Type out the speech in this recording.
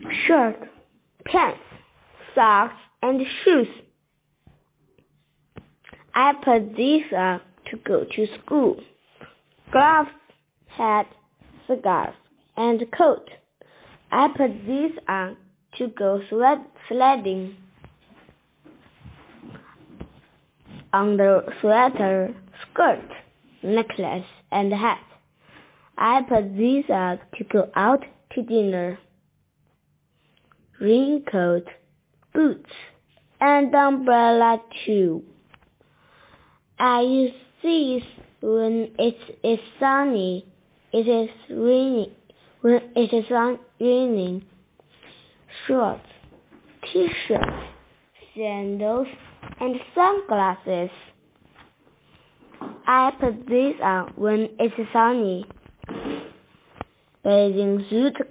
shirt, pants, socks, and shoes. I put these on to go to school. Gloves, hat, scarf, and coat. I put these on to go sledding. Under sweater, skirt, necklace, and hat. I put these on to go out to dinner. Raincoat, boots, and umbrella too. I use these when it is sunny. It is raining. When it is raining. Shorts, t-shirts, sandals, and sunglasses. I put these on when it is sunny. Bathing suit,